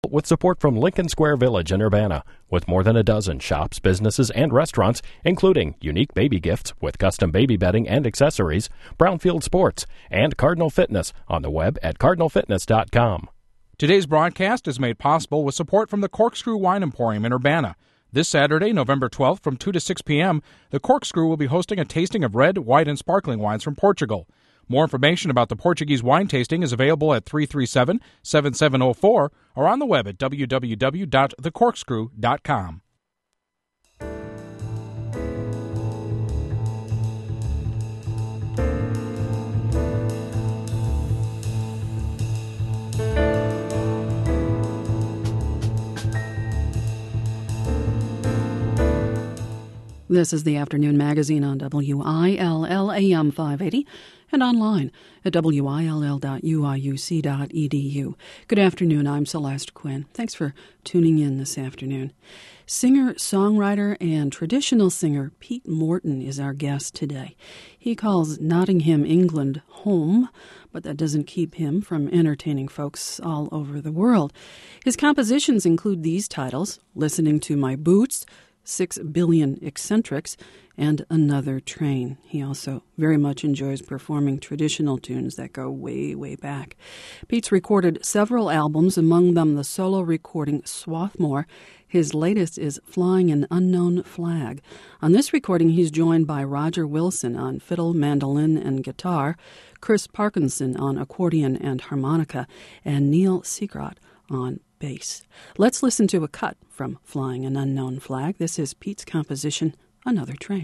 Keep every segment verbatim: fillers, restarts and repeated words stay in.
With support from Lincoln Square Village in Urbana, with more than a dozen shops, businesses, and restaurants, including unique baby gifts with custom baby bedding and accessories, Brownfield Sports, and Cardinal Fitness on the web at cardinal fitness dot com. Today's broadcast is made possible with support from the Corkscrew Wine Emporium in Urbana. This Saturday, November twelfth, from two to six p.m., the Corkscrew will be hosting a tasting of red, white, and sparkling wines from Portugal. More information about the Portuguese wine tasting is available at three three seven, seven seven zero four or on the web at w w w dot the corkscrew dot com. This is the Afternoon Magazine on W I L L A M five eighty and online at w i l l dot u i u c dot e d u. Good afternoon, I'm Celeste Quinn. Thanks for tuning in this afternoon. Singer, songwriter, and traditional singer Pete Morton is our guest today. He calls Nottingham, England, home, but that doesn't keep him from entertaining folks all over the world. His compositions include these titles: Listening to My Boots, Six Billion Eccentrics, and Another Train. He also very much enjoys performing traditional tunes that go way, way back. Pete's recorded several albums, among them the solo recording Swarthmore. His latest is Flying an Unknown Flag. On this recording, he's joined by Roger Wilson on fiddle, mandolin, and guitar, Chris Parkinson on accordion and harmonica, and Neil Segrot on bass. Let's listen to a cut from Flying an Unknown Flag. This is Pete's composition, Another Train.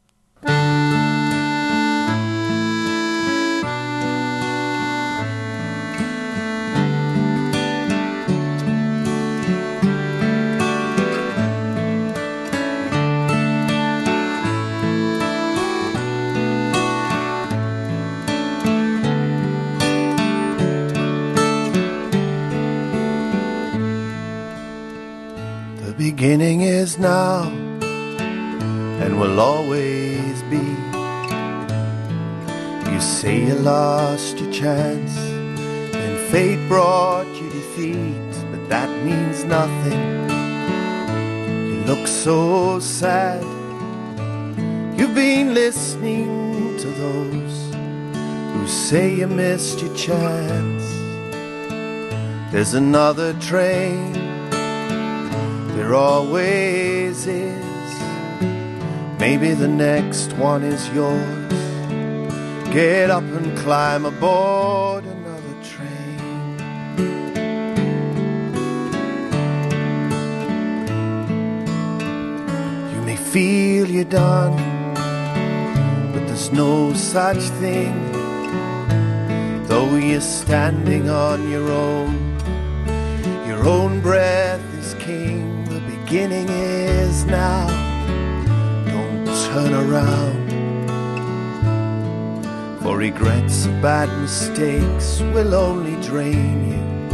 Beginning is now and will always be. You say you lost your chance and fate brought you defeat, but that means nothing. You look so sad. You've been listening to those who say you missed your chance. There's another train, there always is. Maybe the next one is yours. Get up and climb aboard another train. You may feel you're done, but there's no such thing. Though you're standing on your own, your own breath is king. Beginning is now. Don't turn around, for regrets of bad mistakes will only drain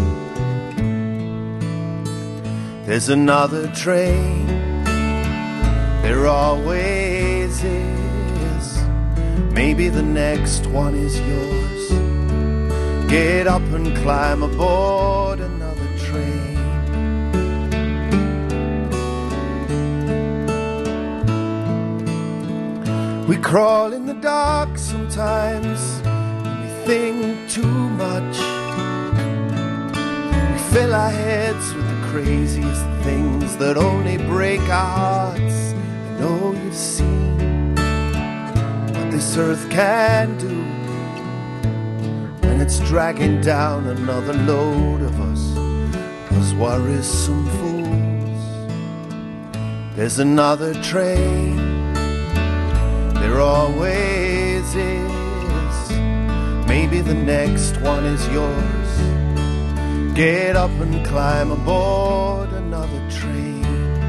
you. There's another train, there always is. Maybe the next one is yours. Get up and climb aboard another train. We crawl in the dark sometimes, and we think too much. We fill our heads with the craziest things that only break our hearts. I know you've seen what this earth can do when it's dragging down another load of us, those worrisome fools. There's another train, there always is. Maybe the next one is yours. Get up and climb aboard another train.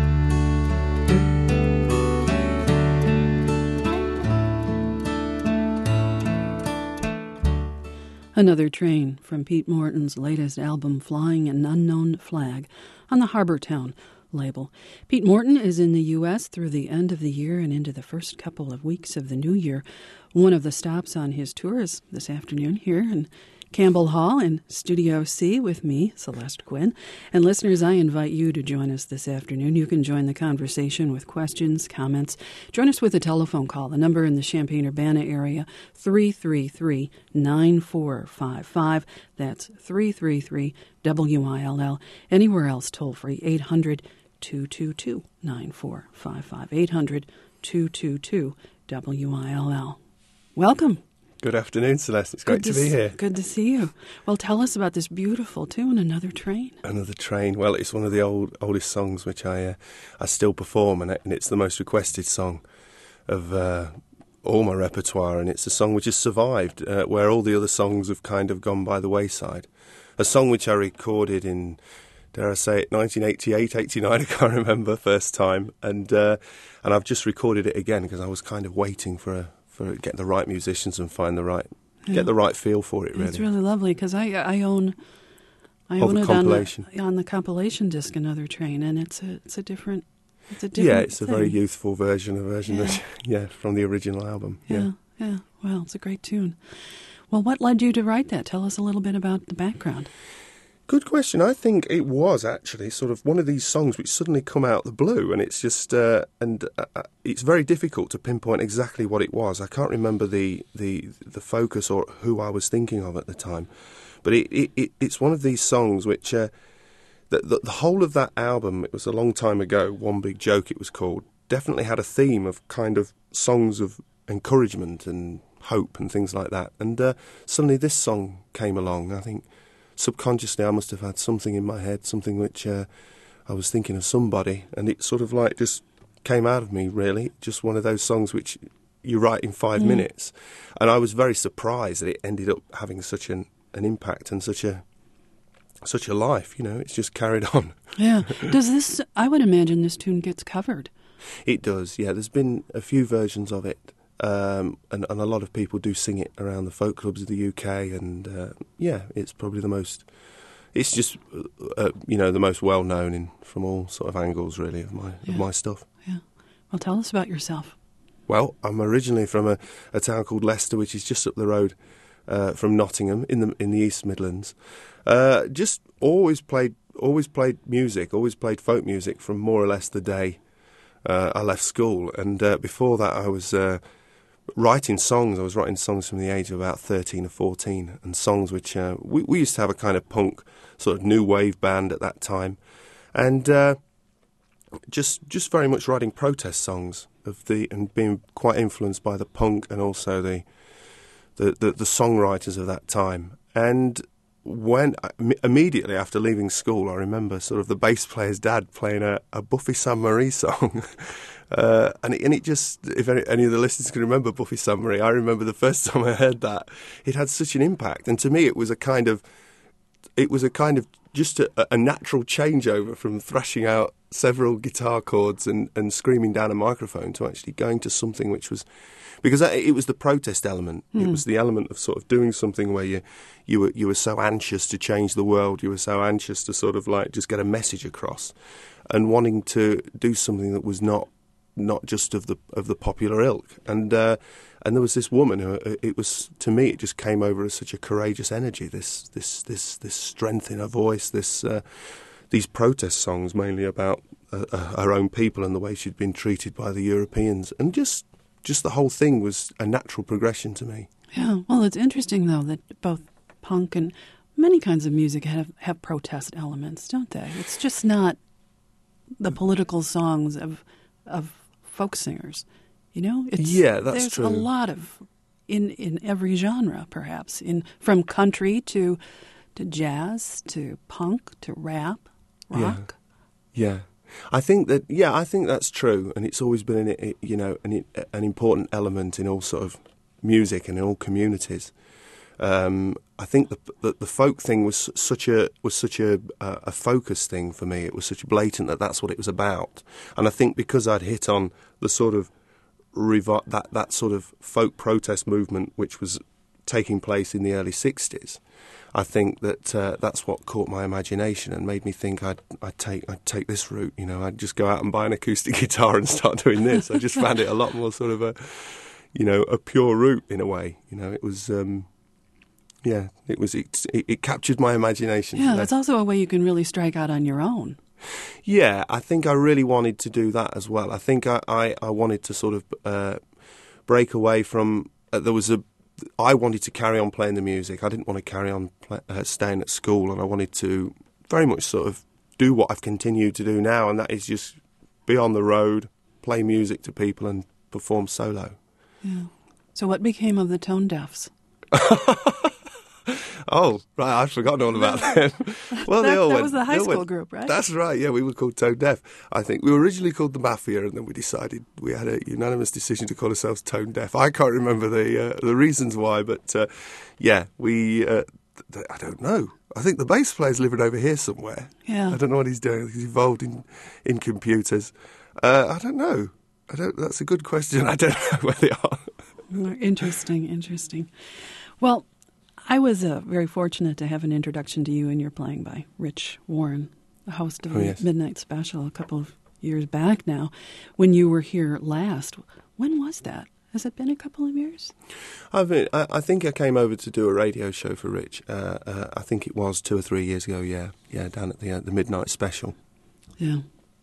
Another Train from Pete Morton's latest album, Flying an Unknown Flag, on the Harbortown label. Pete Morton is in the U S through the end of the year and into the first couple of weeks of the new year. One of the stops on his tour is this afternoon here in Campbell Hall in Studio C with me, Celeste Quinn. And listeners, I invite you to join us this afternoon. You can join the conversation with questions, comments. Join us with a telephone call. The number in the Champaign-Urbana area, three three three, nine four five five. That's three three three, W I L L. Anywhere else, toll free, eight hundred, two two two, nine four five five. eight hundred, two two two, W I L L. Welcome. Good afternoon, Celeste. It's great to, to be here. Good to see you. Well, tell us about this beautiful tune, Another Train. Another Train. Well, it's one of the old oldest songs which I uh, I still perform, and, it, and it's the most requested song of uh, all my repertoire, and it's a song which has survived, uh, where all the other songs have kind of gone by the wayside. A song which I recorded in, dare I say it, nineteen eighty-eight, eighty-nine, I can't remember, first time, and uh, and I've just recorded it again because I was kind of waiting for a for get the right musicians and find the right yeah. get the right feel for it. Really, it's really lovely because I I own I oh, own the it compilation. on the, on the compilation disc, Another Train, and it's a it's a different it's a different yeah, it's thing. a very youthful version, a version yeah. that yeah from the original album. Yeah, yeah, yeah. Well, it's a great tune. Well, what led you to write that? Tell us a little bit about the background. Good question. I think it was actually sort of one of these songs which suddenly come out of the blue, and it's just uh, and uh, it's very difficult to pinpoint exactly what it was. I can't remember the the, the focus or who I was thinking of at the time, but it, it, it it's one of these songs which uh, the, the the whole of that album. It was a long time ago. One Big Joke, it was called. Definitely had a theme of kind of songs of encouragement and hope and things like that. And uh, suddenly this song came along. I think. Subconsciously I must have had something in my head, something which uh, I was thinking of somebody, and it sort of like just came out of me, really. Just one of those songs which you write in five mm. minutes. And I was very surprised that it ended up having such an, an impact and such a such a life, you know. It's just carried on. Yeah. Does this, I would imagine this tune gets covered. It does, yeah. There's been a few versions of it. Um, and, and a lot of people do sing it around the folk clubs of the U K, and uh, yeah, it's probably the most. It's just uh, you know the most well known in from all sort of angles, really, of my yeah. of my stuff. Yeah. Well, tell us about yourself. Well, I'm originally from a, a town called Leicester, which is just up the road uh, from Nottingham in the in the East Midlands. Uh, just always played always played music, always played folk music from more or less the day uh, I left school, and uh, before that I was. Uh, Writing songs, I was writing songs from the age of about thirteen or fourteen, and songs which uh, we, we used to have a kind of punk sort of new wave band at that time, and uh, just just very much writing protest songs of the and being quite influenced by the punk and also the the, the, the songwriters of that time. And when immediately after leaving school, I remember sort of the bass player's dad playing a, a Buffy Sainte-Marie song. Uh, and, it, and it just, if any, any of the listeners can remember Buffy Sainte-Marie, I remember the first time I heard that, it had such an impact. And to me, it was a kind of, it was a kind of just a, a natural changeover from thrashing out several guitar chords and, and screaming down a microphone to actually going to something which was, because it was the protest element. Mm. It was the element of sort of doing something where you, you were you were so anxious to change the world, you were so anxious to sort of like just get a message across, and wanting to do something that was not. not just of the of the popular ilk, and uh, and there was this woman who it was to me it just came over as such a courageous energy, this this this this strength in her voice, this uh, these protest songs mainly about uh, uh, her own people and the way she'd been treated by the Europeans, and just just the whole thing was a natural progression to me. Yeah, well, it's interesting though that both punk and many kinds of music have have protest elements, don't they? It's just not the political songs of of folk singers, you know. It's, yeah, that's there's true. There's a lot of in in every genre, perhaps, in from country to to jazz to punk to rap, rock. Yeah, yeah. I think that yeah, I think that's true, and it's always been an, you know an an important element in all sort of music and in all communities. Um, I think the, the the folk thing was such a was such a uh, a focus thing for me. It was such blatant that that's what it was about, and I think because I'd hit on the sort of revi- that that sort of folk protest movement which was taking place in the early sixties, I think that uh, that's what caught my imagination and made me think I'd I'd take I'd take this route. You know, I'd just go out and buy an acoustic guitar and start doing this. I just found it a lot more sort of a you know a pure route in a way. You know, it was. Um, yeah, it was it, it, it captured my imagination. Yeah, that's also a way you can really strike out on your own. Yeah, I think I really wanted to do that as well. I think I, I, I wanted to sort of uh, break away from, uh, there was a, I wanted to carry on playing the music. I didn't want to carry on play, uh, staying at school, and I wanted to very much sort of do what I've continued to do now, and that is just be on the road, play music to people and perform solo. Yeah. So what became of the Tone Deafs? Oh, right, I'd forgotten all about them. Well, that they all that went, was the high they school went, group, right? That's right, yeah, we were called Tone Deaf. I think we were originally called the Mafia, and then we decided we had a unanimous decision to call ourselves Tone Deaf. I can't remember the uh, the reasons why, but uh, yeah, we, uh, th- I don't know. I think the bass player's living over here somewhere. Yeah. I don't know what he's doing. He's involved in, in computers. Uh, I don't know. I don't. That's a good question. I don't know where they are. Interesting, interesting. Well, I was uh, very fortunate to have an introduction to you and your playing by Rich Warren, the host of Oh, the yes. Midnight Special a couple of years back now, when you were here last. When was that? Has it been a couple of years? I've been, I, I think I came over to do a radio show for Rich. Uh, uh, I think it was two or three years ago, yeah. Yeah, down at the uh, the Midnight Special. Yeah.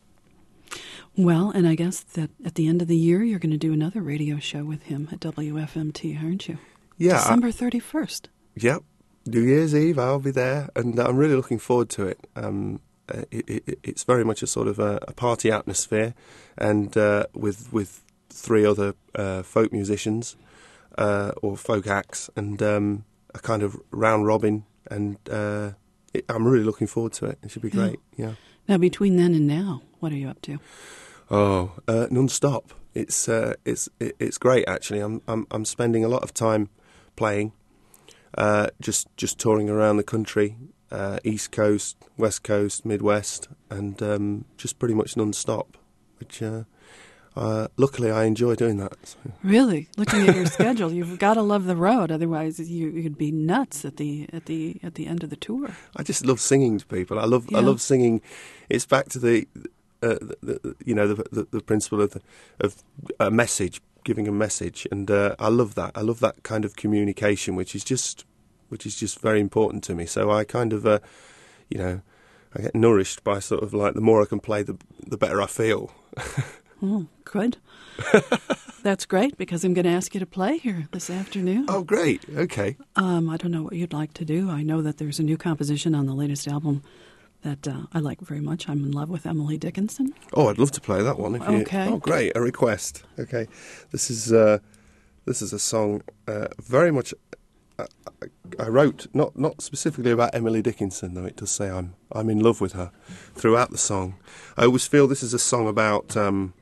Well, and I guess that at the end of the year, you're going to do another radio show with him at W F M T, aren't you? Yeah. December thirty-first. Yep. New Year's Eve, I'll be there, and I'm really looking forward to it. Um, uh, it, it it's very much a sort of a, a party atmosphere, and uh, with with three other uh, folk musicians uh, or folk acts, and um, a kind of round robin, and uh, it, I'm really looking forward to it. It should be great. Yeah. yeah. Now, between then and now, what are you up to? Oh, uh, non-stop. It's uh, it's it, it's great actually. I'm I'm I'm spending a lot of time playing. Uh, just just touring around the country, uh, East Coast, West Coast, Midwest, and um, just pretty much non-stop, which uh, uh, luckily I enjoy doing that. So. Really? Looking at your schedule, you've got to love the road, otherwise you, you'd be nuts at the at the at the end of the tour. I just love singing to people. I love Yeah. I love singing. It's back to the, uh, the, the you know the, the, the principle of the, of a message. Giving a message, and uh, I love that. I love that kind of communication, which is just, which is just very important to me. So I kind of, uh, you know, I get nourished by sort of like the more I can play, the the better I feel. Oh, good. That's great, because I'm going to ask you to play here this afternoon. Oh, great. Okay. Um, I don't know what you'd like to do. I know that there's a new composition on the latest album that uh, I like very much. I'm in love with Emily Dickinson. Oh, I'd love to play that one. If you, Okay. Oh, great. A request. Okay. This is uh, this is a song uh, very much. Uh, I wrote not not specifically about Emily Dickinson, though it does say I'm I'm in love with her throughout the song. I always feel this is a song about um,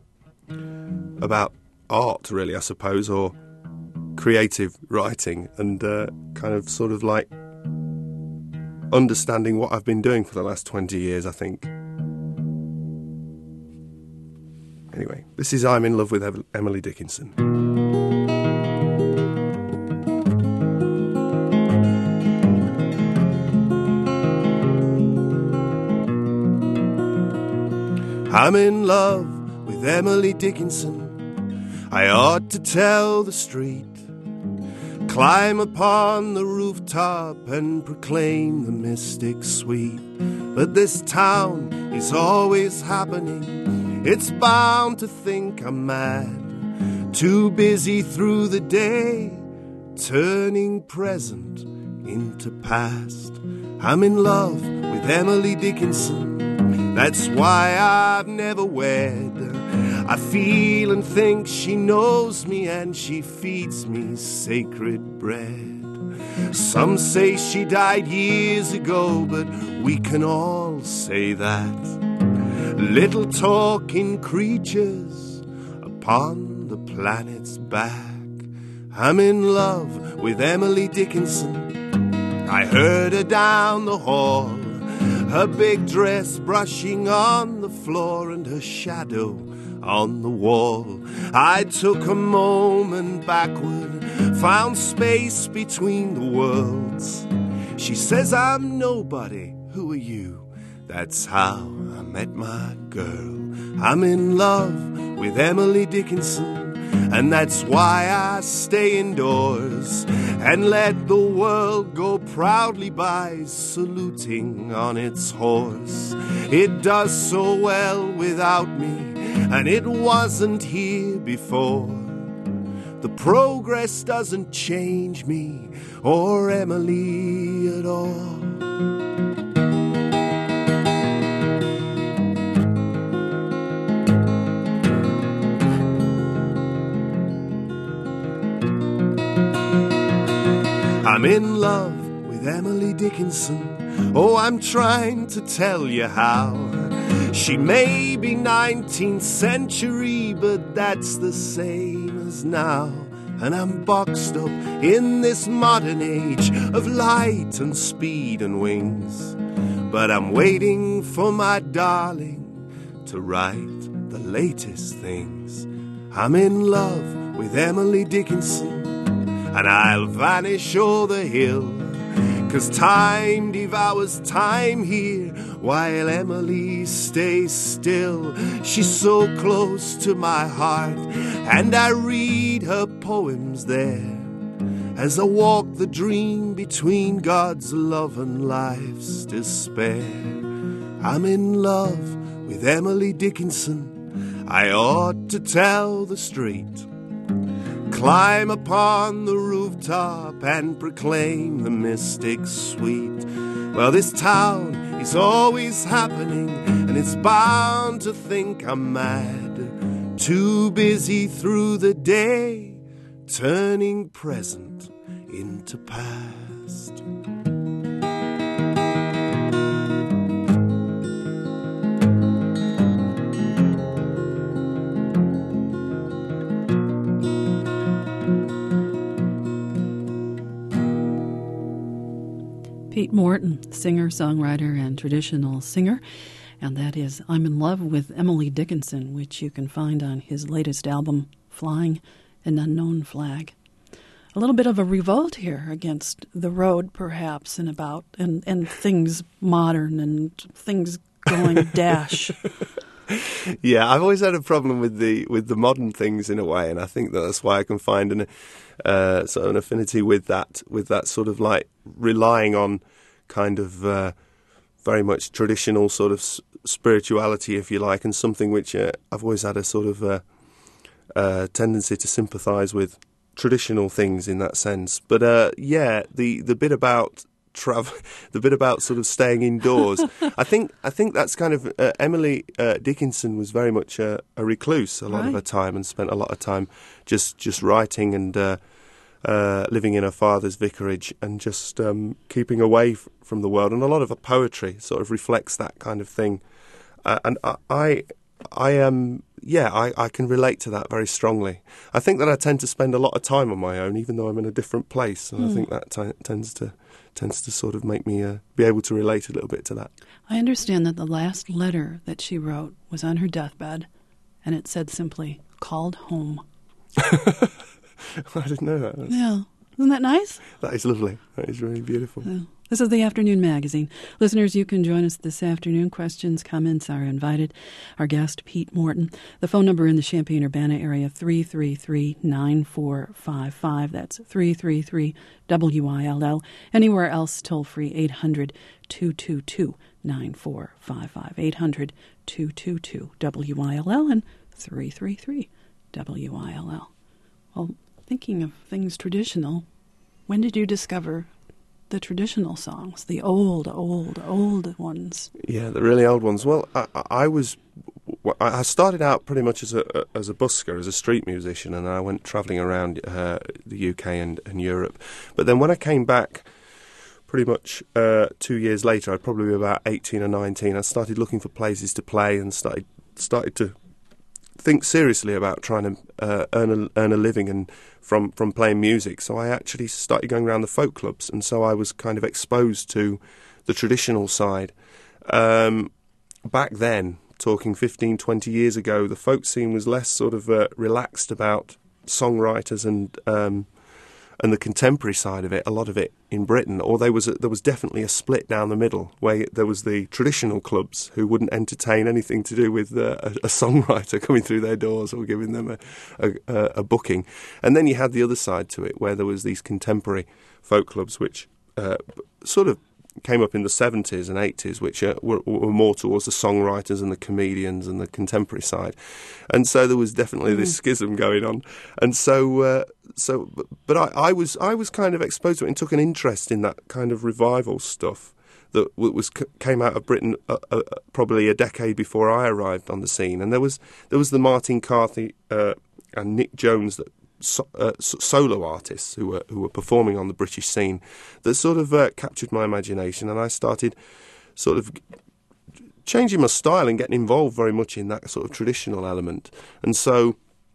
about art, really, I suppose, or creative writing, and uh, kind of sort of like understanding what I've been doing for the last twenty years, I think. Anyway, this is I'm in Love with Ev- Emily Dickinson. I'm in love with Emily Dickinson. I ought to tell the street. Climb upon the rooftop and proclaim the mystic sweet. But this town is always happening. It's bound to think I'm mad. Too busy through the day, turning present into past. I'm in love with Emily Dickinson. That's why I've never wed. I feel and think she knows me, and she feeds me sacred bread. Some say she died years ago, but we can all say that. Little talking creatures upon the planet's back. I'm in love with Emily Dickinson. I heard her down the hall, her big dress brushing on the floor and her shadow on the wall. I took a moment backward, found space between the worlds. She says I'm nobody, who are you? That's how I met my girl. I'm in love with Emily Dickinson. and that's why I stay indoors and let the world go proudly by, saluting on its horse. It does so well without me, and it wasn't here before. The progress doesn't change me or Emily at all. I'm in love with Emily Dickinson. Oh, I'm trying to tell you how. She may be nineteenth century, but that's the same as now. And I'm boxed up in this modern age of light and speed and wings. But I'm waiting for my darling to write the latest things. I'm in love with Emily Dickinson, and I'll vanish o'er the hill, 'cause time devours time here while Emily stays still. She's so close to my heart, and I read her poems there as I walk the dream between God's love and life's despair. I'm in love with Emily Dickinson. I ought to tell the street, climb upon the rooftop and proclaim the mystic sweet. Well, this town is always happening, and it's bound to think I'm mad. Too busy through the day, turning present into past. Pete Morton, singer, songwriter, and traditional singer. And that is I'm in Love with Emily Dickinson, which you can find on his latest album, Flying an Unknown Flag. A little bit of a revolt here against the road, perhaps, and about, and, and things modern and things going dash. Yeah, I've always had a problem with the with the modern things in a way, and I think that that's why I can find an uh, sort of an affinity with that with that sort of like relying on kind of uh, very much traditional sort of s- spirituality, if you like, and something which uh, I've always had a sort of uh, uh, tendency to sympathise with traditional things in that sense. But uh, yeah, the the bit about travel, the bit about sort of staying indoors. I think I think that's kind of uh, Emily uh, Dickinson was very much a, a recluse a lot Right. of her time, and spent a lot of time just just writing and uh, uh, living in her father's vicarage and just um, keeping away f- from the world. And a lot of her poetry sort of reflects that kind of thing. Uh, and I, I, I um, yeah, I, I can relate to that very strongly. I think that I tend to spend a lot of time on my own, even though I'm in a different place, and Mm. I think that t- tends to tends to sort of make me uh, be able to relate a little bit to that. I understand that the last letter that she wrote was on her deathbed, and it said simply, called home. I didn't know that. That's, Yeah. Isn't that nice? That is lovely. That is really beautiful. Yeah. This is the Afternoon Magazine. Listeners, you can join us this afternoon. Questions, comments are invited. Our guest, Pete Morton. The phone number in the Champaign-Urbana area, three three three, nine four five five. That's three three three, W I L L. Anywhere else, toll free, eight hundred, two two two, nine four five five. eight hundred, two two two, W I L L and three three three, W I L L. Well, thinking of things traditional, when did you discover the traditional songs, the old, old, old ones? Yeah, the really old ones. Well, I, I was, I started out pretty much as a as a busker, as a street musician, and I went travelling around uh, the U K and, and Europe. But then when I came back, pretty much uh, two years later, I'd probably be about eighteen or nineteen. I started looking for places to play and started started to think seriously about trying to uh, earn a earn a living and from from playing music. So I actually started going around the folk clubs, and so I was kind of exposed to the traditional side. Um, back then, talking fifteen, twenty years ago, the folk scene was less sort of uh, relaxed about songwriters and um, and the contemporary side of it, a lot of it in Britain, or there was a, there was definitely a split down the middle where there was the traditional clubs who wouldn't entertain anything to do with uh, a, a songwriter coming through their doors or giving them a, a, a booking, and then you had the other side to it where there was these contemporary folk clubs which uh, sort of came up in the seventies and eighties, which uh, were, were more towards the songwriters and the comedians and the contemporary side, and so there was definitely this schism going on, and so uh, so but, but I, I was I was kind of exposed to it and took an interest in that kind of revival stuff that was came out of Britain uh, uh, probably a decade before I arrived on the scene, and there was there was the Martin Carthy uh, and Nick Jones that. So, uh, solo artists who were who were performing on the British scene that sort of uh, captured my imagination, and I started sort of changing my style and getting involved very much in that sort of traditional element. And so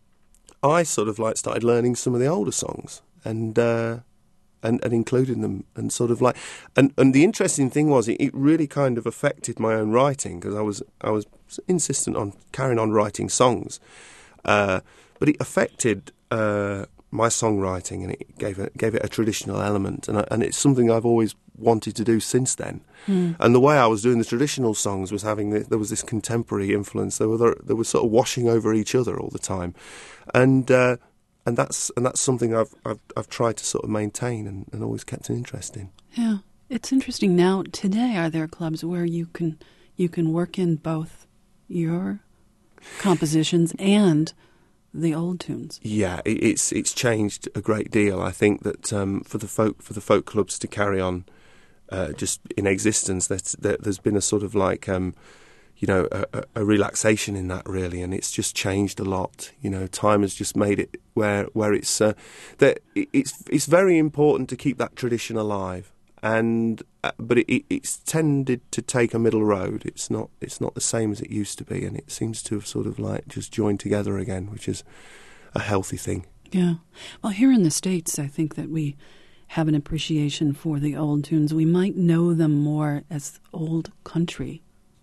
I sort of like started learning some of the older songs and uh, and, and including them, and sort of like and, and the interesting thing was it, it really kind of affected my own writing, because I was I was insistent on carrying on writing songs, uh, but it affected Uh, my songwriting, and it gave it gave it a traditional element, and I, and it's something I've always wanted to do since then. Mm. And the way I was doing the traditional songs was having the, there was this contemporary influence. They were they were sort of washing over each other all the time, and uh, and that's and that's something I've I've, I've tried to sort of maintain and, and always kept an interest in. Yeah, it's interesting. Now today, are there clubs where you can you can work in both your compositions and the old tunes? Yeah, it, it's it's changed a great deal. I think that um, for the folk for the folk clubs to carry on uh, just in existence, there's, there, there's been a sort of like um, you know a, a relaxation in that, really, and it's just changed a lot. You know, time has just made it where where it's uh, that it's it's very important to keep that tradition alive. And uh, but it, it's tended to take a middle road. It's not it's not the same as it used to be, and it seems to have sort of like just joined together again, which is a healthy thing. Yeah. Well, here in the States, I think that we have an appreciation for the old tunes. We might know them more as old country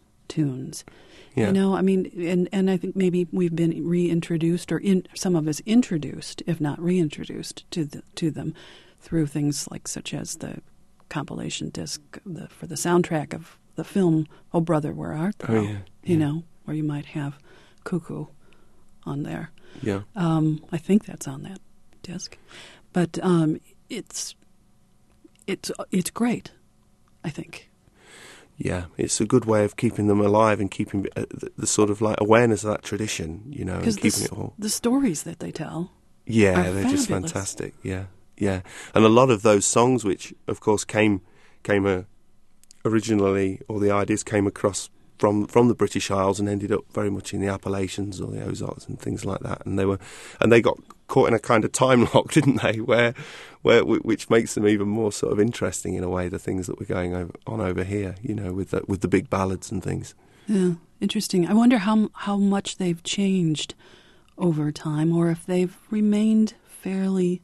tunes. Yeah. You know, I mean, and, and I think maybe we've been reintroduced, or in, some of us introduced, if not reintroduced, to the, to them through things like such as the compilation disc the, for the soundtrack of the film "Oh Brother, Where Art Thou?" Oh, yeah, you yeah. know, where you might have Cuckoo on there. Yeah, um, I think that's on that disc, but um, it's it's it's great, I think. Yeah, it's a good way of keeping them alive and keeping uh, the, the sort of like awareness of that tradition, you know, and keeping the, it all. The stories that they tell, yeah, are they're fabulous. Just fantastic. Yeah. Yeah, and a lot of those songs, which of course came came uh, originally, or the ideas came across from from the British Isles and ended up very much in the Appalachians or the Ozarks and things like that. And they were, and they got caught in a kind of time lock, didn't they? Where, where, which makes them even more sort of interesting in a way. The things that were going over, on over here, you know, with the, with the big ballads and things. Yeah, interesting. I wonder how how much they've changed over time, or if they've remained fairly.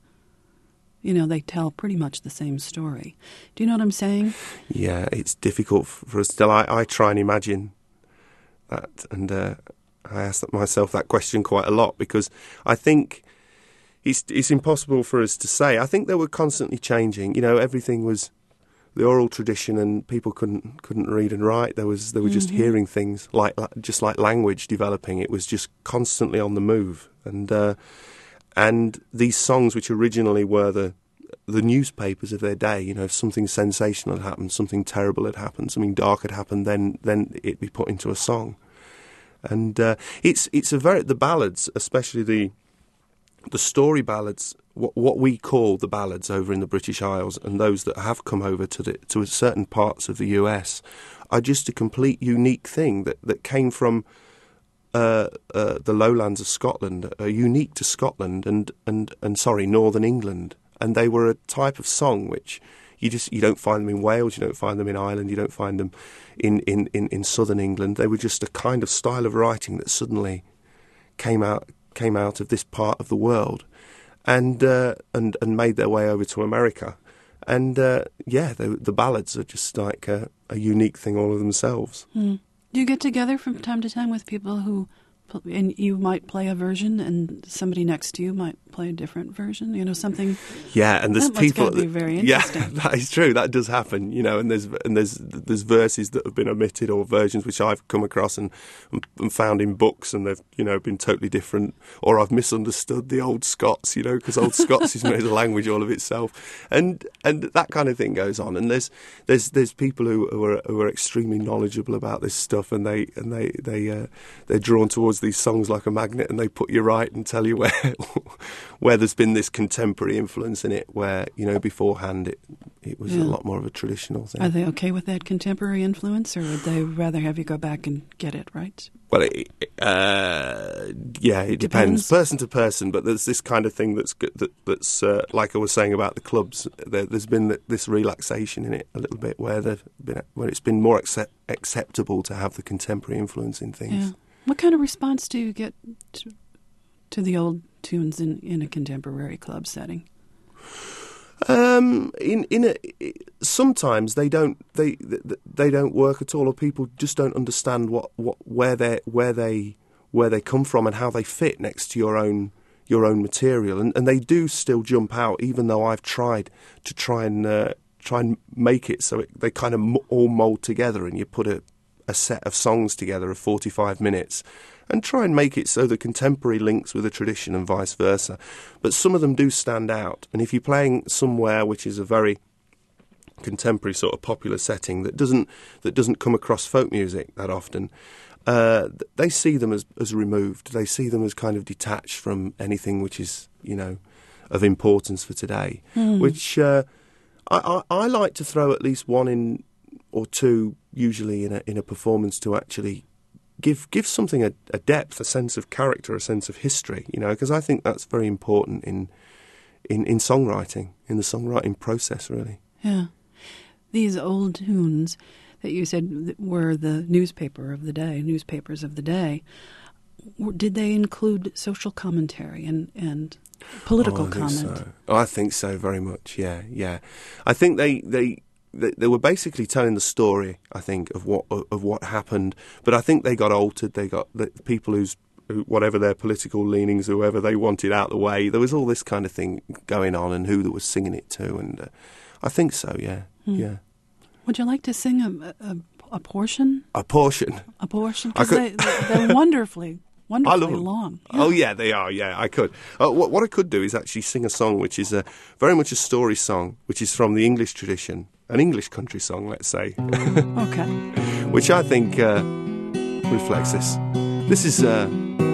You know, they tell pretty much the same story. Do you know what I'm saying? Yeah, it's difficult for us still. I, I try and imagine that, and uh, I ask myself that question quite a lot, because I think it's it's impossible for us to say. I think they were constantly changing. You know, everything was the oral tradition, and people couldn't couldn't read and write. There was they were just mm-hmm. hearing things like just like language developing. It was just constantly on the move, and. Uh, And these songs, which originally were the the newspapers of their day, you know, if something sensational had happened, something terrible had happened, something dark had happened, then then it'd be put into a song. And uh, it's it's a very the ballads, especially the the story ballads, what what we call the ballads over in the British Isles, and those that have come over to the to certain parts of the U S, are just a complete unique thing that that came from. Uh, uh, the lowlands of Scotland are unique to Scotland and, and, and sorry, Northern England, and they were a type of song which you just you don't find them in Wales, you don't find them in Ireland, you don't find them in, in, in, in Southern England. They were just a kind of style of writing that suddenly came out came out of this part of the world, and uh, and and made their way over to America. And uh, yeah, the, the ballads are just like a, a unique thing all of themselves. Mm. Do you get together from time to time with people who, and you might play a version and somebody next to you might play a different version? You know, something. Yeah, and there's that people. That's gotta be very yeah, interesting. that is true. That does happen. You know, and there's and there's there's verses that have been omitted or versions which I've come across and, and found in books, and they've you know been totally different, or I've misunderstood the old Scots. You know, because old Scots is made a language all of itself, and and that kind of thing goes on. And there's there's there's people who, who are who are extremely knowledgeable about this stuff, and they and they they uh, they're drawn towards these songs like a magnet, and they put you right and tell you where where there's been this contemporary influence in it, where you know beforehand it it was Yeah. a lot more of a traditional thing. Are they okay with that contemporary influence, or would they rather have you go back and get it right? Well, it, uh, yeah, it Depends. depends person to person. But there's this kind of thing that's g- that, that's uh, like I was saying about the clubs. There, there's been th- this relaxation in it a little bit, where they've been where it's been more accept- acceptable to have the contemporary influence in things. Yeah. What kind of response do you get to, to the old tunes in, in a contemporary club setting? Um, in in a, sometimes they don't they they don't work at all, or people just don't understand what, what where they where they where they come from and how they fit next to your own your own material, and and they do still jump out, even though I've tried to try and uh, try and make it so it, they kind of m- all mould together, and you put a a set of songs together of forty-five minutes. And try and make it so the contemporary links with the tradition and vice versa. But some of them do stand out. And if you're playing somewhere which is a very contemporary sort of popular setting that doesn't that doesn't come across folk music that often, uh, they see them as, as removed. They see them as kind of detached from anything which is, you know, of importance for today. Mm. Which uh, I, I, I like to throw at least one in or two, usually in a in a performance, to actually give give something a, a depth, a sense of character, a sense of history, you know, because I think that's very important in, in in songwriting, in the songwriting process, really. Yeah. These old tunes that you said were the newspaper of the day, newspapers of the day, did they include social commentary and, and political oh, I think comment? So. Oh, I think so, very much, yeah, yeah. I think they... they They, they were basically telling the story, I think, of what of what happened. But I think they got altered. They got the people who's who, whatever their political leanings, whoever they wanted out the way. There was all this kind of thing going on, and who that was singing it to. And uh, I think so. Yeah, hmm. yeah. Would you like to sing a a, a portion? A portion. A portion, because they, they're wonderfully. Wonderfully I love them. long. Yeah. Oh, yeah, they are, yeah, I could. Uh, what, what I could do is actually sing a song which is a, very much a story song, which is from the English tradition, an English country song, let's say. Okay. Which I think uh, reflects this. This is... Uh,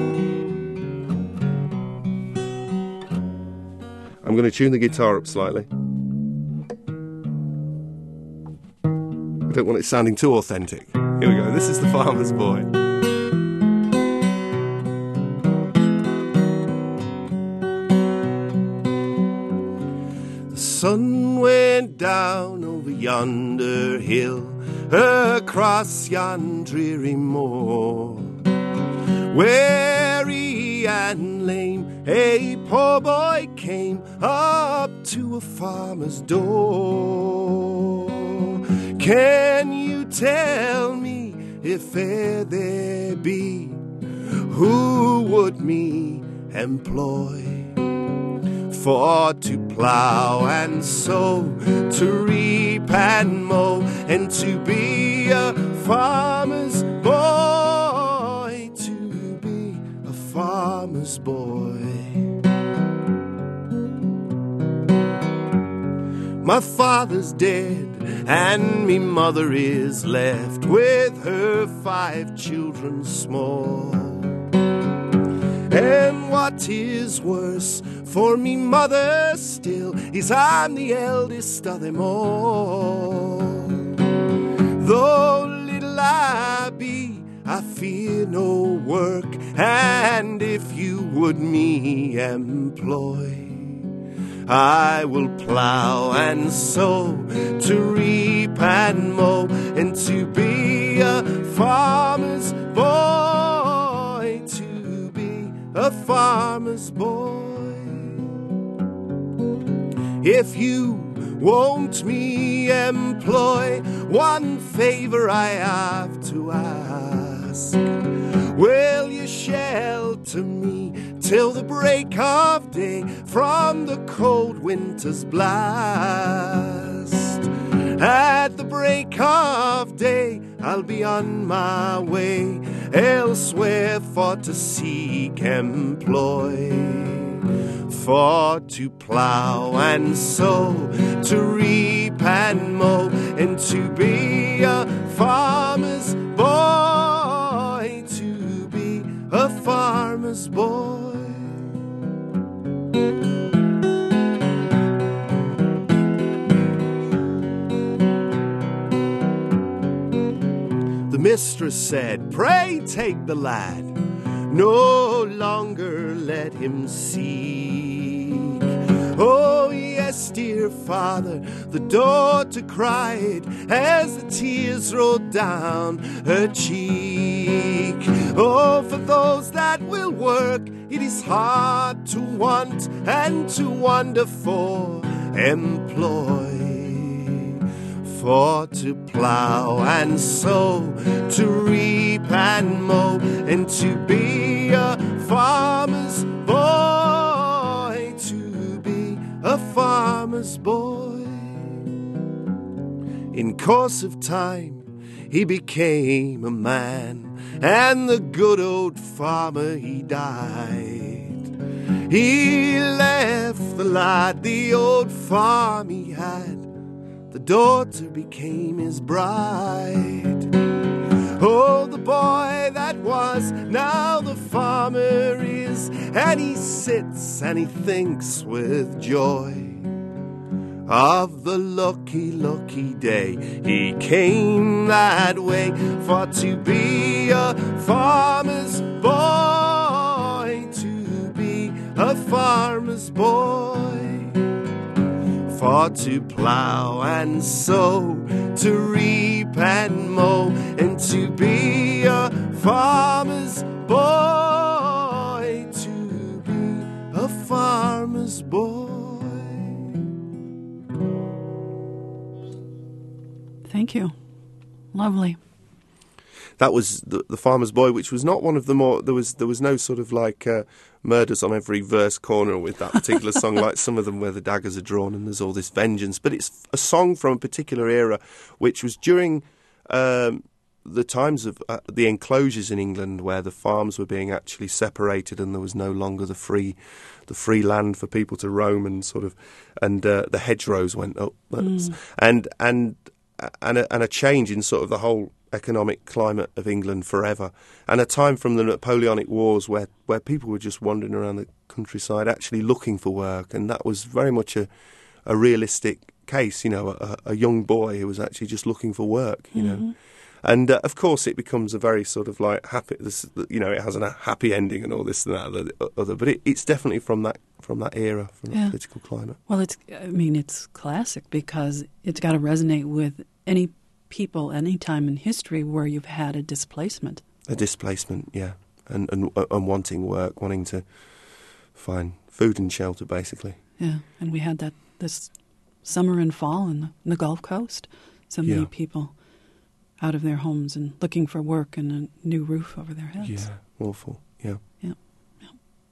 I'm going to tune the guitar up slightly. I don't want it sounding too authentic. Here we go. This is The Farmer's Boy. The sun went down over yonder hill, across yon dreary moor. Weary and lame, a poor boy came up to a farmer's door. Can you tell me if fair there be who would me employ? For to plough and sow, to reap and mow, and to be a farmer's boy, to be a farmer's boy. My father's dead, and me mother is left with her five children small. And what is worse for me mother still is I'm the eldest of them all. Though little I be, I fear no work, and if you would me employ, I will plough and sow, to reap and mow, and to be a farmer's boy, to be a farmer's boy. If you won't me employ, one favour I have to ask. Will you shelter me till the break of day from the cold winter's blast. At the break of day, I'll be on my way elsewhere for to seek employ, for to plough and sow, to reap and mow, and to be a farmer's boy, to be a farmer's boy. The mistress said, "Pray take the lad, no longer let him seek." "Oh yes, dear father," the daughter cried as the tears rolled down her cheek. "Oh, for those that will work, it is hard to want and to wonder for employ, for to plough and sow, to reap and mow, and to be a farmer's boy, to be a farmer's boy." In course of time, he became a man, and the good old farmer, he died. He left the lad the old farm he had. The daughter became his bride. Oh, the boy that was, now the farmer is, and he sits and he thinks with joy of the lucky, lucky day he came that way, for to be a farmer's boy, to be a farmer's boy, for to plough and sow, to reap and mow, and to be a farmer's boy, to be a farmer's boy. Thank you. Lovely. That was the, the Farmer's Boy, which was not one of the more. There was there was no sort of like uh, murders on every verse corner with that particular song, like some of them where the daggers are drawn and there's all this vengeance. But it's a song from a particular era, which was during um, the times of uh, the enclosures in England, where the farms were being actually separated and there was no longer the free, the free land for people to roam, and sort of, and uh, the hedgerows went up, mm. and and and a, and a change in sort of the whole economic climate of England forever, and a time from the Napoleonic Wars where, where people were just wandering around the countryside actually looking for work, and that was very much a, a realistic case, you know, a, a young boy who was actually just looking for work, you mm-hmm. know. And uh, of course it becomes a very sort of like happy, this, you know, it has a happy ending and all this and that other, other but it, it's definitely from that from that era, from yeah. that political climate. Well, it's, I mean, it's classic because it's got to resonate with any people, any time in history where you've had a displacement. A displacement, yeah, and and, and wanting work, wanting to find food and shelter, basically. Yeah, and we had that this summer and fall in the, in the Gulf Coast. So many yeah. people out of their homes and looking for work and a new roof over their heads. Yeah, awful, yeah. Yeah, yeah.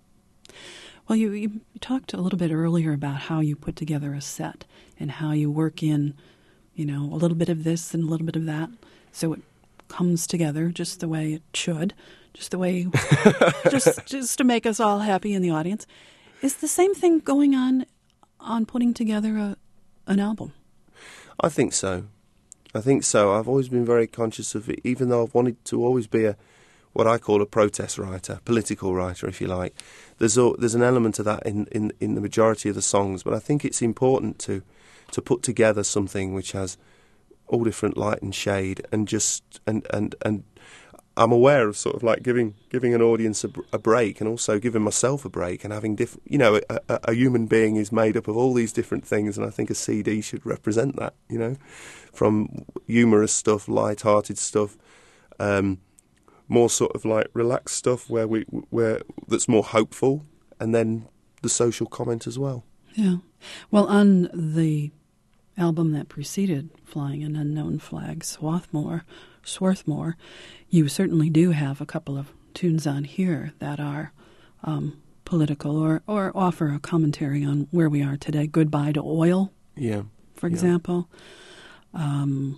Well, you, you talked a little bit earlier about how you put together a set and how you work in, you know, a little bit of this and a little bit of that, so it comes together just the way it should, just the way, just just to make us all happy in the audience. Is the same thing going on on putting together a, an album? I think so. I think so. I've always been very conscious of it, even though I've wanted to always be a what I call a protest writer, political writer, if you like. There's a, there's an element of that in, in, in the majority of the songs, but I think it's important to to put together something which has all different light and shade, and just and and, and I'm aware of sort of like giving giving an audience a, a break, and also giving myself a break, and having different, you know, a, a, a human being is made up of all these different things, and I think a C D should represent that, you know, from humorous stuff, light-hearted stuff, um, more sort of like relaxed stuff where we where that's more hopeful, and then the social comment as well. Yeah, well, on the album that preceded Flying an Unknown Flag, Swarthmore, Swarthmore, you certainly do have a couple of tunes on here that are um, political or, or offer a commentary on where we are today. Goodbye to Oil, Yeah. for yeah. example. Um,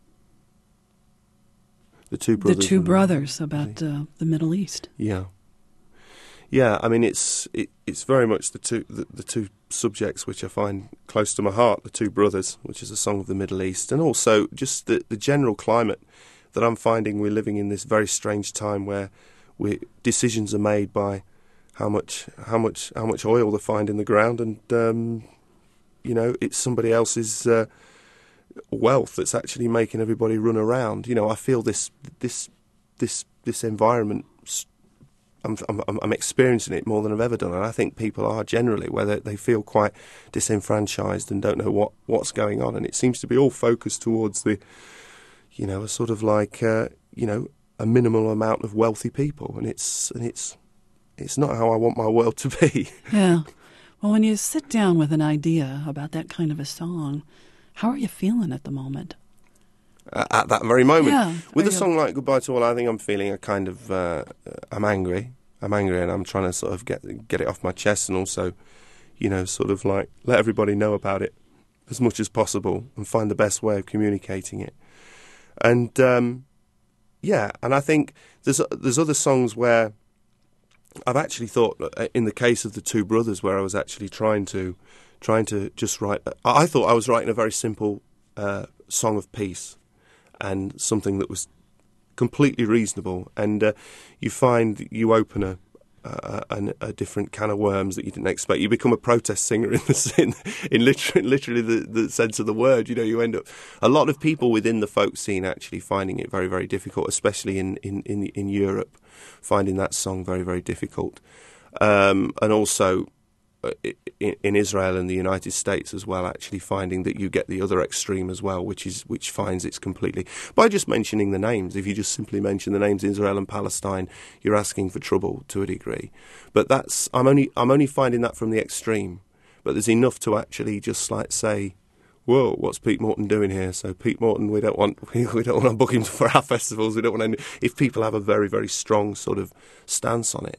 The two brothers. the two and- brothers about uh, the Middle East. Yeah. Yeah, I mean, it's it, it's very much the two the, the two subjects which I find close to my heart. The Two Brothers, which is a song of the Middle East, and also just the, the general climate that I'm finding we're living in this very strange time where we decisions are made by how much how much how much oil they find in the ground, and um, you know, it's somebody else's uh, wealth that's actually making everybody run around. You know, I feel this this this this environment. I'm, I'm, I'm experiencing it more than I've ever done, and I think people are generally, where they feel quite disenfranchised and don't know what, what's going on, and it seems to be all focused towards the, you know, a sort of like, uh, you know, a minimal amount of wealthy people, and it's and it's it's not how I want my world to be. Yeah. Well, when you sit down with an idea about that kind of a song, how are you feeling at the moment? Uh, at that very moment. Yeah. With Are a you- song like Goodbye to All, I think I'm feeling a kind of, uh, I'm angry. I'm angry and I'm trying to sort of get get it off my chest, and also, you know, sort of like let everybody know about it as much as possible and find the best way of communicating it. And, um, yeah, and I think there's there's other songs where I've actually thought, in the case of the Two Brothers, where I was actually trying to, trying to just write, I thought I was writing a very simple uh, song of peace, and something that was completely reasonable, and uh, you find you open a, a, a, a different can of worms that you didn't expect. You become a protest singer in the in, in literally, literally the, the sense of the word. You know, you end up a lot of people within the folk scene actually finding it very, very difficult, especially in in in, in Europe, finding that song very, very difficult, um, and also. In, in Israel and the United States as well, actually finding that you get the other extreme as well, which is which finds it's completely by just mentioning the names. If you just simply mention the names Israel and Palestine, you're asking for trouble to a degree. But that's I'm only I'm only finding that from the extreme. But there's enough to actually just like say, whoa, what's Pete Morton doing here? So Pete Morton, we don't want we don't want to book him for our festivals. We don't want any. If people have a very very strong sort of stance on it,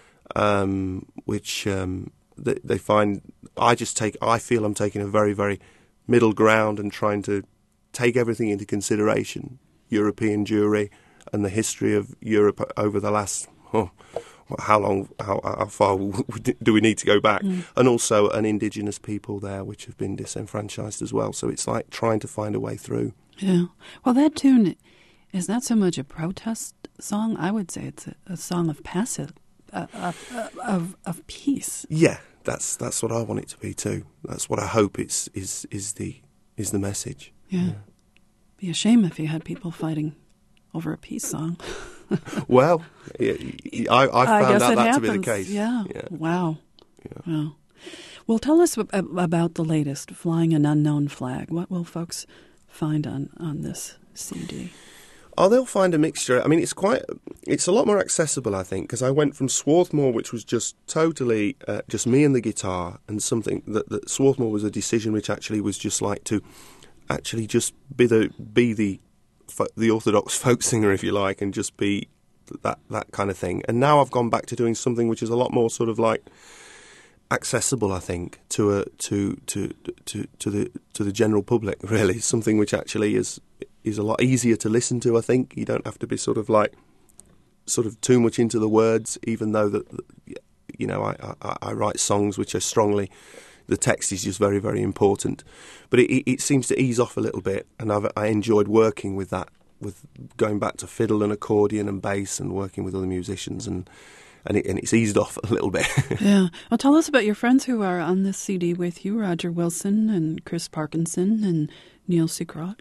um, which. Um, They, they find I just take I feel I'm taking a very very middle ground and trying to take everything into consideration, European Jewry and the history of Europe over the last oh, how long how, how far do we need to go back, mm. and also an indigenous people there which have been disenfranchised as well. So it's like trying to find a way through. Yeah. Well, that tune is not so much a protest song. I would say it's a, a song of passive. Uh, of, of of peace. Yeah, that's that's what I want it to be too. That's what I hope it's is is the is the message. Yeah. yeah. Be a shame if you had people fighting over a peace song. Well, I I, I found I guess out it that happens. to be the case. Yeah. yeah. Wow. Yeah. Wow. Well, tell us about the latest, Flying an Unknown Flag. What will folks find on, on this C D? Oh, they'll find a mixture. I mean, it's quite, it's a lot more accessible, I think, because I went from Swarthmore, which was just totally uh, just me and the guitar, and something that, that Swarthmore was a decision which actually was just like to actually just be the be the the orthodox folk singer, if you like, and just be that that kind of thing. And now I've gone back to doing something which is a lot more sort of like accessible, I think, to a to to to to the to the general public. Really, something which actually is. is a lot easier to listen to, I think. You don't have to be sort of like, sort of too much into the words, even though, that you know, I, I, I write songs which are strongly, the text is just very, very important. But it, it seems to ease off a little bit, and I've, I enjoyed working with that, with going back to fiddle and accordion and bass and working with other musicians, and and, it, and it's eased off a little bit. Yeah. Well, tell us about your friends who are on this C D with you, Roger Wilson and Chris Parkinson and Neil Seacrott.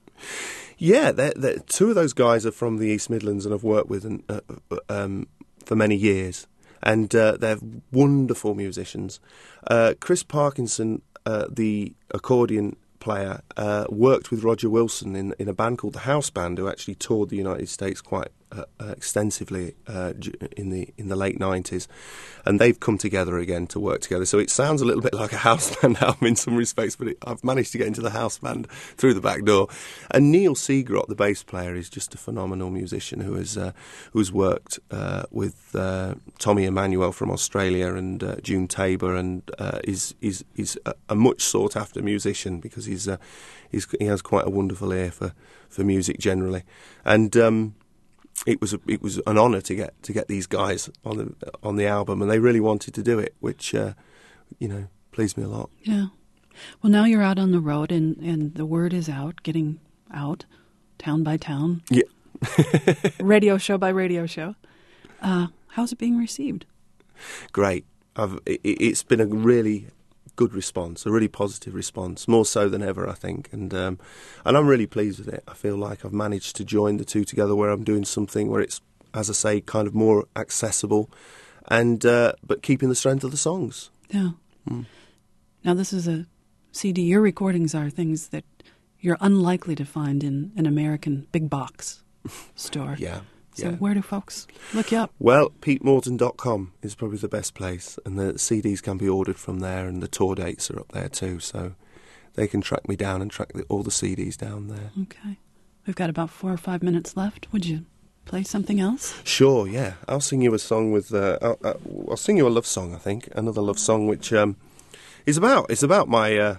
Yeah, they're, they're, two of those guys are from the East Midlands and I've worked with and, uh, um, for many years. And uh, they're wonderful musicians. Uh, Chris Parkinson, uh, the accordion player, uh, worked with Roger Wilson in, in a band called the House Band, who actually toured the United States quite uh, uh, extensively uh, in the in the late nineties, and they've come together again to work together. So it sounds a little bit like a house band album in some respects, but it, I've managed to get into the house band through the back door. And Neil Seagrott, the bass player, is just a phenomenal musician who has uh, who's worked uh, with uh, Tommy Emmanuel from Australia and uh, June Tabor, and uh, is is is a, a much sought after musician because he's uh, he's he has quite a wonderful ear for, for music generally, and. Um, It was a, it was an honour to get to get these guys on the on the album, and they really wanted to do it, which uh, you know pleased me a lot. Yeah. Well, now you're out on the road, and, and the word is out, getting out, town by town. Yeah. Radio show by radio show. Uh, how's it being received? Great. I've, it, it's been a really good response, a really positive response, more so than ever, I think, and um, and I'm really pleased with it. I feel like I've managed to join the two together, where I'm doing something where it's, as I say, kind of more accessible, and uh, but keeping the strength of the songs. Yeah. Mm. Now this is a C D. Your recordings are things that you're unlikely to find in an American big box store. Yeah. So yeah. where do folks look you up? Well, pete morton dot com is probably the best place, and the C Ds can be ordered from there, and the tour dates are up there too, so they can track me down and track the, all the C Ds down there. Okay. We've got about four or five minutes left. Would you play something else? Sure, yeah. I'll sing you a song with... Uh, I'll, I'll sing you a love song, I think. Another love song which um, is about... It's about my... Uh,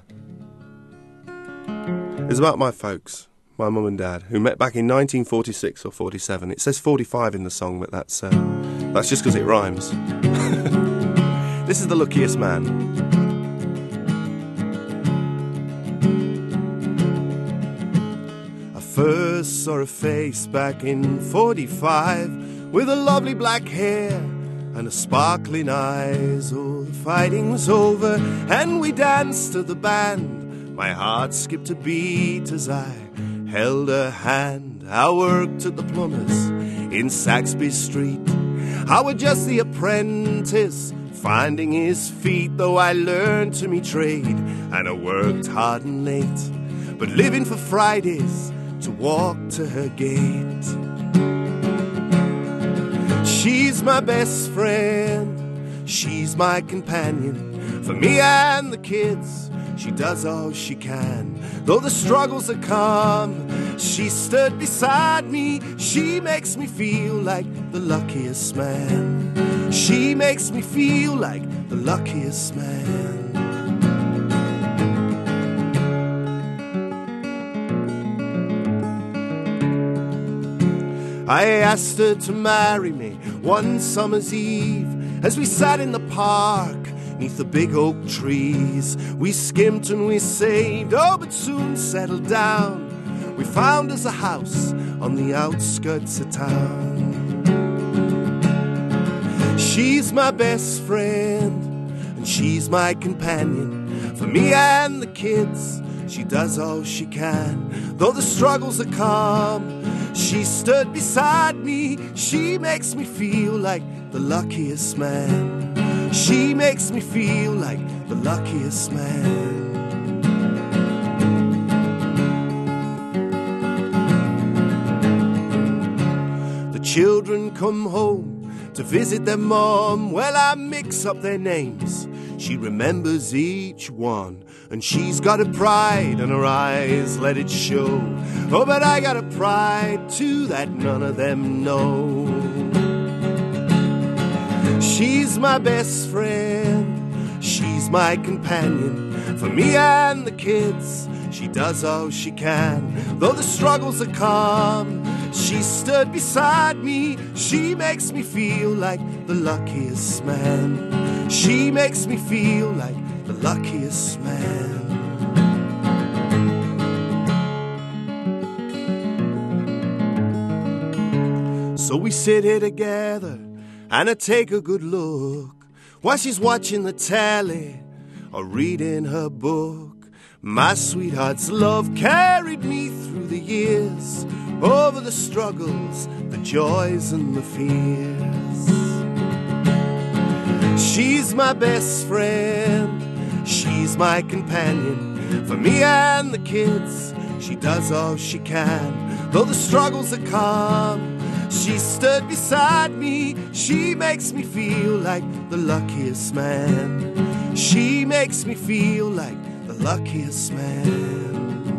it's about my folks. My mum and dad, who met back in nineteen forty-six or forty-seven. It says forty-five in the song, but that's uh, that's just because it rhymes. This is The Luckiest Man. I first saw a face back in forty-five, with a lovely black hair and a sparkling eyes. Oh, the fighting was over and we danced to the band. My heart skipped a beat as I held her hand. I worked at the plumbers in Saxby Street. I was just the apprentice, finding his feet, though I learned to me trade, and I worked hard and late, but living for Fridays to walk to her gate. She's my best friend, she's my companion, for me and the kids, she does all she can. Though the struggles that come, she stood beside me. She makes me feel like the luckiest man. She makes me feel like the luckiest man. I asked her to marry me one summer's eve, as we sat in the park neath the big oak trees. We skimped and we saved, oh, but soon settled down. We found us a house on the outskirts of town. She's my best friend, and she's my companion, for me and the kids, she does all she can. Though the struggles that come, she stood beside me. She makes me feel like the luckiest man. She makes me feel like the luckiest man. The children come home to visit their mom. Well, I mix up their names. She remembers each one, and she's got a pride in her eyes, let it show. Oh, but I got a pride too that none of them know. She's my best friend, she's my companion, for me and the kids, she does all she can. Though the struggles that come, she stood beside me. She makes me feel like the luckiest man. She makes me feel like the luckiest man. So we sit here together and I take a good look while she's watching the telly or reading her book. My sweetheart's love carried me through the years, over the struggles, the joys and the fears. She's my best friend, she's my companion, for me and the kids, she does all she can. Though the struggles that come, She stood beside me. She makes me feel like the luckiest man. She makes me feel like the luckiest man.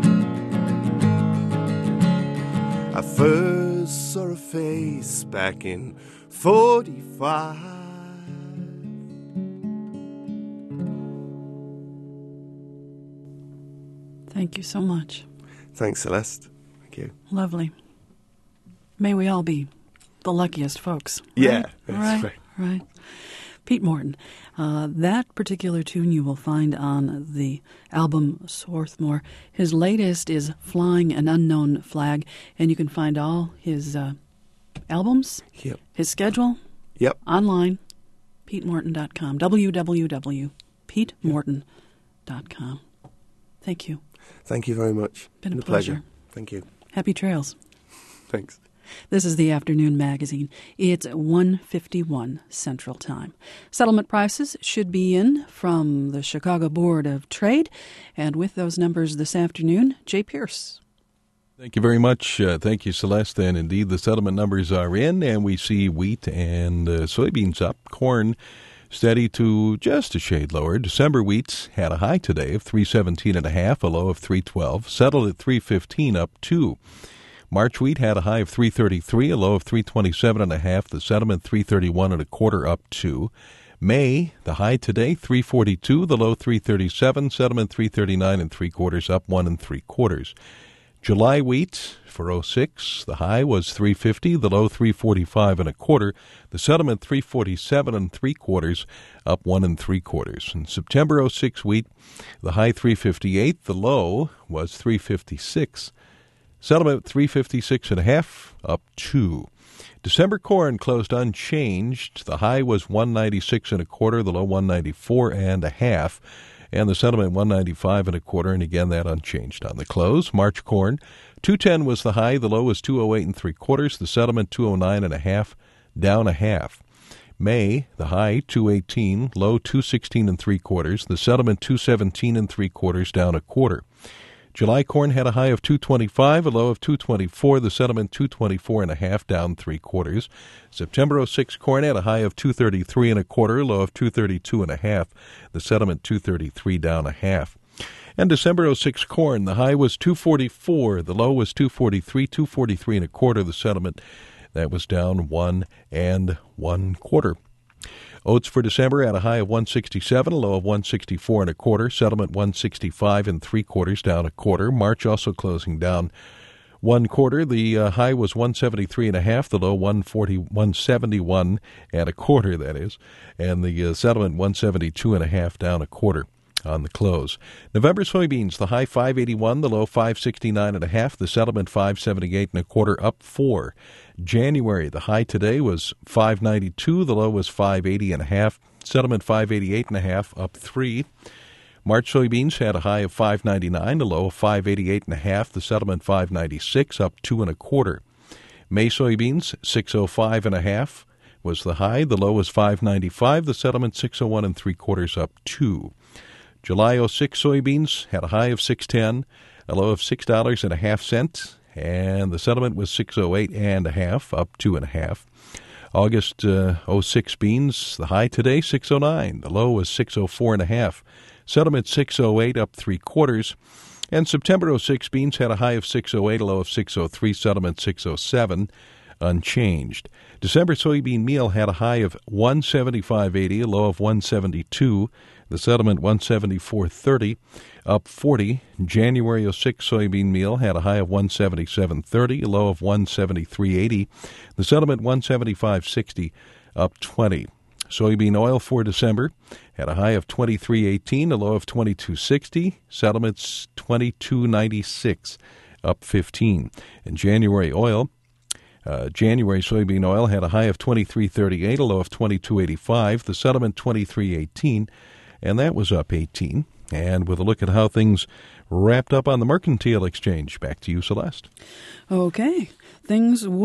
I first saw her face back in forty-five. Thank you so much. Thanks, Celeste. Thank you. Lovely. May we all be the luckiest folks. Right? Yeah, that's right. right. Right. Pete Morton. Uh, that particular tune you will find on the album Swarthmore. His latest is Flying an Unknown Flag, and you can find all his uh, albums, Yep. his schedule, Yep. online, pete morton dot com, w w w dot pete morton dot com. Thank you. Thank you very much. Been a Been pleasure. Thank you. Happy trails. Thanks. This is the Afternoon Magazine. It's one fifty-one Central Time. Settlement prices should be in from the Chicago Board of Trade. And with those numbers this afternoon, Jay Pierce. Thank you very much. Uh, thank you, Celeste. And indeed, the settlement numbers are in, and we see wheat and uh, soybeans up, corn steady to just a shade lower. December wheats had a high today of three seventeen and a half, a low of three twelve, settled at three fifteen, up two. March wheat had a high of three thirty-three, a low of three twenty-seven and a half. The settlement three thirty-one and a quarter, up two. May, the high today three forty-two, the low three thirty-seven, settlement three thirty-nine and three quarters, up one and three quarters. July wheat for oh six, the high was three fifty, the low three forty-five and a quarter. The settlement three forty-seven and three quarters, up one and three quarters. In September oh six wheat, the high three fifty-eight, the low was three fifty-six. Settlement three fifty-six and a half, up two. December corn closed unchanged. The high was one ninety-six and a quarter, the low one ninety-four and a half, and the settlement one ninety-five and a quarter, and again that unchanged on the close. March corn two ten was the high, the low was two oh eight and three quarters, the settlement two oh nine and a half, down a half. May, the high two eighteen, low two sixteen and three quarters, the settlement two seventeen and three quarters, down a quarter. July corn had a high of two twenty-five, a low of two twenty-four, the settlement two twenty-four and a half, down three quarters. September oh six corn had a high of two thirty-three and a quarter, low of two thirty-two and a half, the settlement two thirty-three, down a half. And December oh six corn, the high was two forty-four, the low was two forty-three, two forty-three and a quarter, the settlement that was down one and one quarter. Oats for December had a high of one sixty-seven, a low of one sixty-four and a quarter, settlement one sixty-five and three quarters, down a quarter. March also closing down one quarter. The uh, high was one seventy-three and a half, the low one forty, one seventy-one and a quarter, that is, and the uh, settlement one seventy-two and a half, down a quarter on the close. November soybeans, the high five eighty-one, the low five sixty-nine and a half, the settlement five seventy-eight and a quarter, up four. January, the high today was five ninety-two, the low was five eighty and a half, settlement five eighty-eight and a half, up three. March soybeans had a high of five ninety-nine, a low of five eighty-eight and a half, the settlement five ninety-six, up two and a quarter. May soybeans six oh five and a half was the high, the low was five ninety-five, the settlement six oh one and three quarters, up two. July oh six soybeans had a high of six ten, a low of six dollars and a half cents, and the settlement was six oh eight and a half, up two and a half. August uh, oh six beans, the high today six oh nine, the low was six oh four and a half, settlement six oh eight, up three quarters. And September oh six beans had a high of six oh eight, a low of six oh three, settlement six oh seven, unchanged. December soybean meal had a high of one seventy-five eighty, a low of one seventy-two. The settlement one seventy-four thirty, up forty. January oh six soybean meal had a high of one seventy-seven thirty, a low of one seventy-three eighty. The settlement one seventy-five sixty, up twenty. Soybean oil for December had a high of twenty-three eighteen, a low of twenty-two sixty. Settlements twenty-two ninety-six, up fifteen. And January oil, uh, January soybean oil had a high of twenty-three thirty-eight, a low of twenty-two eighty-five. The settlement twenty-three eighteen. And that was up eighteen. And with a look at how things wrapped up on the Mercantile Exchange, back to you, Celeste. Okay. Things were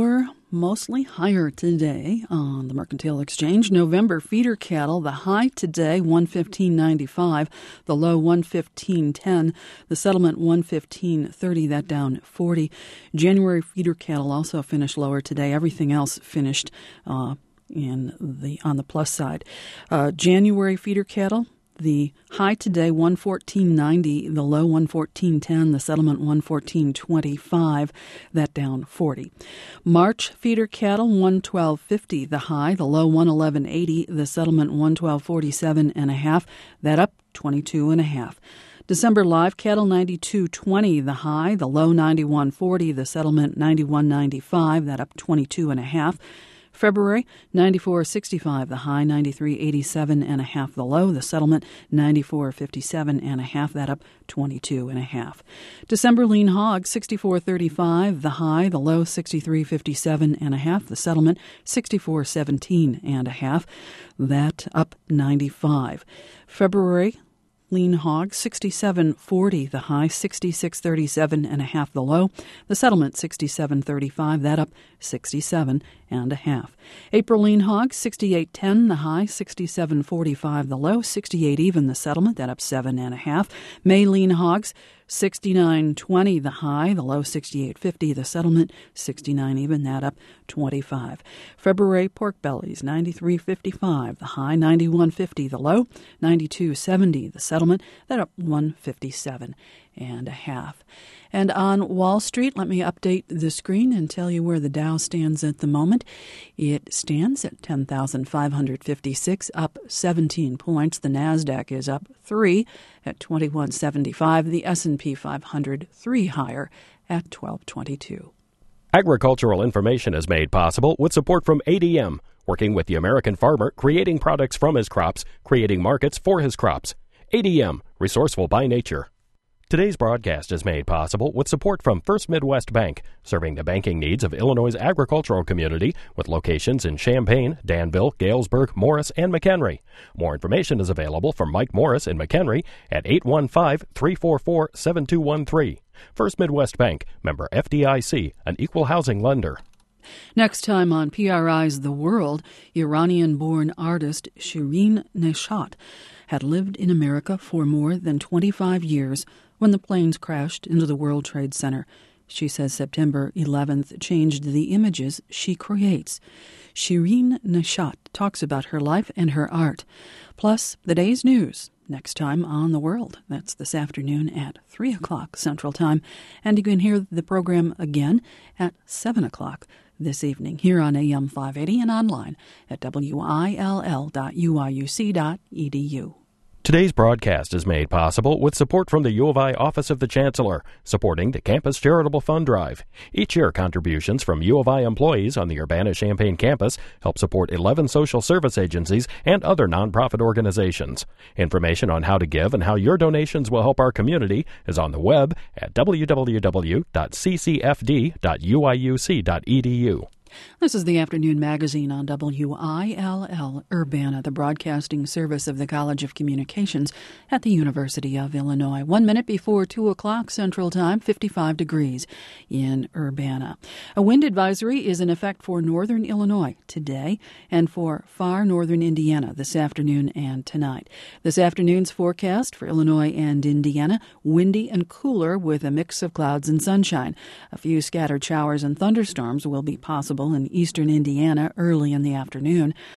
Mostly higher today on the Mercantile Exchange. November feeder cattle, the high today one fifteen ninety-five, the low one fifteen ten, the settlement one fifteen thirty, that down forty. January feeder cattle also finished lower today. Everything else finished uh, in the on the plus side. Uh, January feeder cattle, the high today one fourteen ninety, the low one fourteen ten, the settlement one fourteen twenty-five, that down forty. March feeder cattle one twelve fifty, the high, the low one eleven eighty, the settlement one twelve forty-seven and a half, that up twenty-two and a half. December live cattle ninety-two twenty, the high, the low ninety-one forty, the settlement ninety-one ninety-five, that up twenty-two and a half. February, ninety-four sixty-five, the high, ninety-three eighty-seven and a half, the low, the settlement, ninety-four fifty-seven and a half, that up twenty-two and a half. December lean hog, sixty-four thirty-five, the high, the low, sixty-three fifty-seven and a half, the settlement, sixty-four seventeen and a half, that up ninety-five. February lean hog, sixty-seven forty, the high, sixty-six thirty-seven and a half, the low, the settlement, sixty-seven thirty-five, that up sixty-seven and a half. April lean hog, sixty-eight ten, the high, sixty-seven forty-five, the low, sixty-eight even, the settlement, that up seven and a half. May lean hogs, sixty-nine twenty, the high, the low, sixty-eight fifty, the settlement, sixty-nine even, that up twenty-five. February pork bellies, ninety-three fifty-five, the high, ninety-one fifty, the low, ninety-two seventy, the settlement, that up one fifty-seven and a half. And on Wall Street, let me update the screen and tell you where the Dow stands at the moment. It stands at ten thousand five hundred fifty-six, up seventeen points. The NASDAQ is up three at twenty-one seventy-five. The S and P five hundred, three higher at twelve twenty-two. Agricultural information is made possible with support from A D M, working with the American farmer, creating products from his crops, creating markets for his crops. A D M, resourceful by nature. Today's broadcast is made possible with support from First Midwest Bank, serving the banking needs of Illinois' agricultural community with locations in Champaign, Danville, Galesburg, Morris, and McHenry. More information is available from Mike Morris in McHenry at eight one five, three four four, seven two one three. First Midwest Bank, member F D I C, an equal housing lender. Next time on P R I's The World, Iranian-born artist Shirin Neshat had lived in America for more than twenty-five years when the planes crashed into the World Trade Center. She says September eleventh changed the images she creates. Shirin Neshat talks about her life and her art, plus the day's news. Next time on The World. That's this afternoon at three o'clock Central Time. And you can hear the program again at seven o'clock this evening here on A M five eighty and online at W I L L dot U I U C dot E D U. Today's broadcast is made possible with support from the U of I Office of the Chancellor, supporting the Campus Charitable Fund Drive. Each year, contributions from U of I employees on the Urbana-Champaign campus help support eleven social service agencies and other nonprofit organizations. Information on how to give and how your donations will help our community is on the web at w w w dot c c f d dot u i u c dot e d u. This is the Afternoon Magazine on W I L L Urbana, the broadcasting service of the College of Communications at the University of Illinois. One minute before two o'clock Central Time, fifty-five degrees in Urbana. A wind advisory is in effect for northern Illinois today and for far northern Indiana this afternoon and tonight. This afternoon's forecast for Illinois and Indiana, windy and cooler with a mix of clouds and sunshine. A few scattered showers and thunderstorms will be possible in eastern Indiana early in the afternoon.